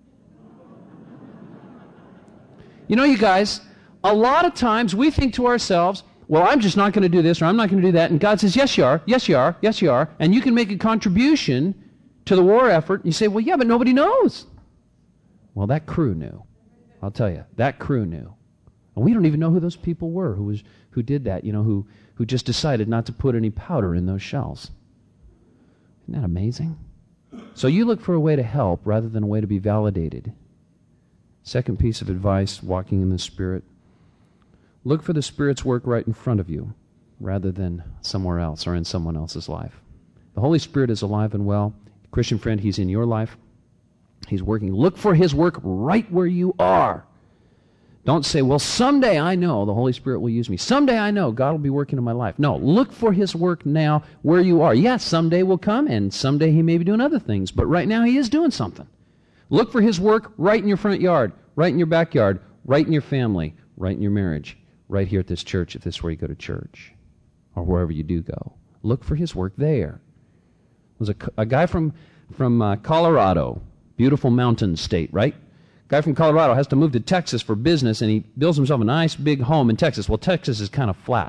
You know, you guys, a lot of times we think to ourselves, well, I'm just not going to do this or I'm not going to do that. And God says, yes, you are. Yes, you are. Yes, you are. And you can make a contribution to the war effort. And you say, well, yeah, but nobody knows. Well, that crew knew. I'll tell you, that crew knew. And we don't even know who those people were who was who did that, you know, who, who just decided not to put any powder in those shells. Isn't that amazing? So you look for a way to help rather than a way to be validated. Second piece of advice, walking in the Spirit. Look for the Spirit's work right in front of you rather than somewhere else or in someone else's life. The Holy Spirit is alive and well. Christian friend, He's in your life. He's working. Look for His work right where you are. Don't say, well, someday I know the Holy Spirit will use me. Someday I know God will be working in my life. No, look for His work now where you are. Yes, someday will come, and someday He may be doing other things, but right now He is doing something. Look for His work right in your front yard, right in your backyard, right in your family, right in your marriage, right here at this church if this is where you go to church, or wherever you do go. Look for His work there. There's a, a guy from, from uh, Colorado, beautiful mountain state, right? Guy from Colorado has to move to Texas for business, and he builds himself a nice big home in Texas. Well, Texas is kind of flat.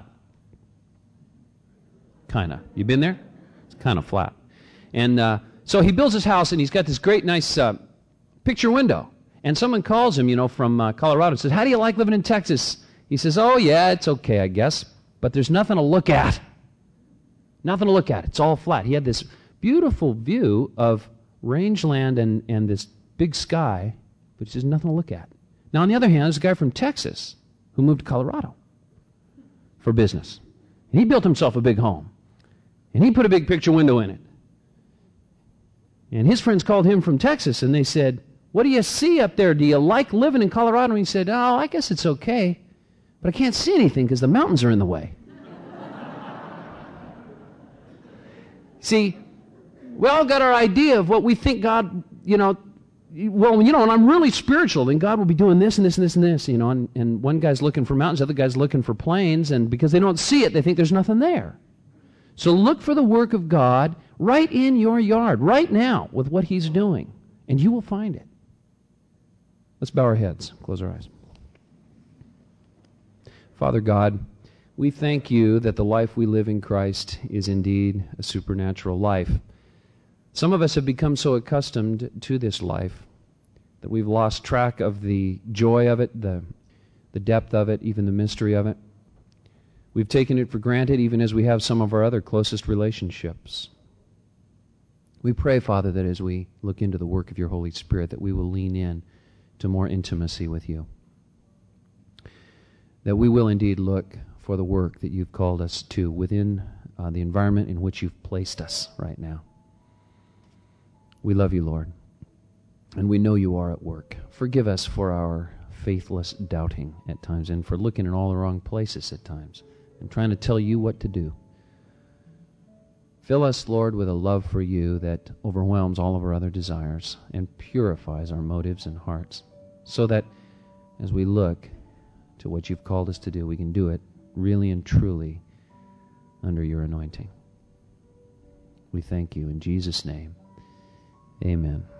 Kind of. You been there? It's kind of flat. And uh, so he builds his house, and he's got this great, nice uh, picture window. And someone calls him, you know, from uh, Colorado and says, how do you like living in Texas? He says, oh, yeah, it's okay, I guess, but there's nothing to look at. Nothing to look at. It's all flat. He had this beautiful view of rangeland and, and this big sky, but there's nothing to look at. Now, on the other hand, there's a guy from Texas who moved to Colorado for business. And he built himself a big home. And he put a big picture window in it. And his friends called him from Texas, and they said, what do you see up there? Do you like living in Colorado? And he said, oh, I guess it's okay, but I can't see anything because the mountains are in the way. See, we all got our idea of what we think God, you know, well, you know, and I'm really spiritual, then God will be doing this and this and this and this, you know, and, and one guy's looking for mountains, the other guy's looking for plains, and because they don't see it, they think there's nothing there. So look for the work of God right in your yard, right now, with what He's doing, and you will find it. Let's bow our heads, close our eyes. Father God, we thank You that the life we live in Christ is indeed a supernatural life. Some of us have become so accustomed to this life that we've lost track of the joy of it, the, the depth of it, even the mystery of it. We've taken it for granted even as we have some of our other closest relationships. We pray, Father, that as we look into the work of Your Holy Spirit, that we will lean in to more intimacy with You. That we will indeed look for the work that You've called us to within uh, the environment in which You've placed us right now. We love You, Lord, and we know You are at work. Forgive us for our faithless doubting at times and for looking in all the wrong places at times and trying to tell You what to do. Fill us, Lord, with a love for You that overwhelms all of our other desires and purifies our motives and hearts so that as we look to what You've called us to do, we can do it really and truly under Your anointing. We thank You in Jesus' name. Amen.